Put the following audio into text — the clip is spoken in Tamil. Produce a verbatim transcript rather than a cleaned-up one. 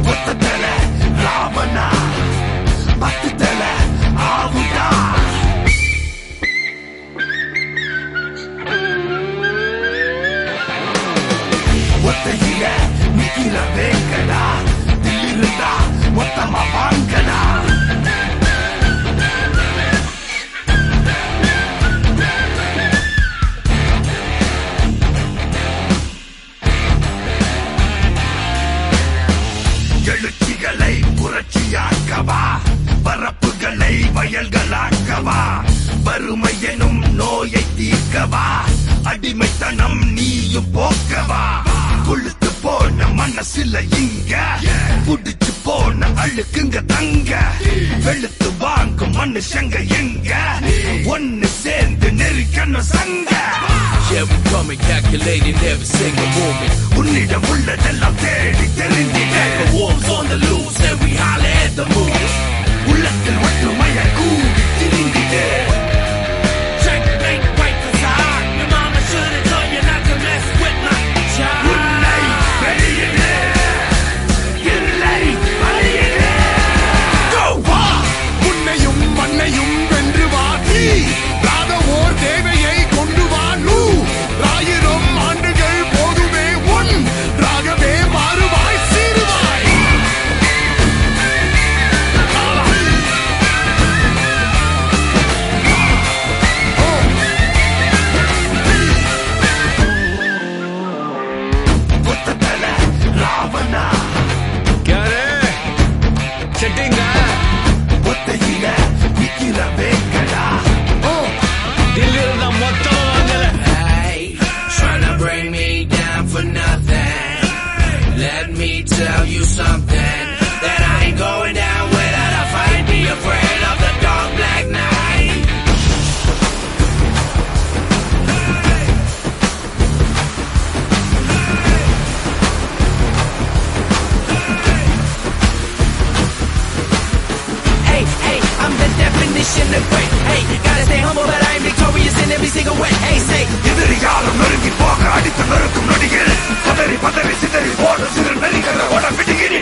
ஒத்ததல ராவணா பத்துதல ஆவுடா ஒத்தையில நிக்கிற வேங்கடா தில்லிருந்தா மொத்தமா வாங்கடா எழுச்சிகளை புரட்சியாக்கவா பரப்புகளை வயல்களாக்கவா வறுமை எனும் நோயை தீர்க்கவா அடிமைத்தனம் நீயும் போக்கவா கொழுத்து போன மனசுல இங்க புடிச்சு போன அழுக்குங்க தங்க வெளுத்து வாங்கும் மனுஷங்க எங்க ஒன்னு சேர்ந்து நெருக்கணும் சங்க. Yeah, we coming calculating every single moment. உன்னிடம் உள்ளதெல்லாம் தேடி தெரிந்திட The wolves on the loose and we holler at the moon. உள்ளத்தில் ஒற்றுமைய கூடி திரிந்திட Checkmate, right beside. Your mama should've told you not to mess with my child. உன்னை வெளியிடு இல்லை வழியிடு. Go! வா உன்னையும் மண்ணையும் வென்று வாடி ராத ஓர் தேவையை கொண்டு வா நூ ஆயிரம் ஆண்டுகள் போதுமே உன் ராகவே மாறுவாய் சீருவாய். ஒத்ததல ராவணா செட்டிங்க ஒத்தையில நிக்கிற வேங்கடா தில்லிருந்தா மொத்தமா வாங்கல. Hey, tryna bring me down for nothing. Let me tell you something that I ain't going down without a fight. Be afraid of the dark black night. Hey, hey, I'm the definition of great. Hey, gotta stay humble, but I'm victorious in every single way. Hey, say, எதிரியாலும் நெருங்கி போக அடித்து நொறுக்கும் நொடியில் பதறி பதறி சிதறி போடும் சிறு நெறிகளை ஓட விடுகிறேன்.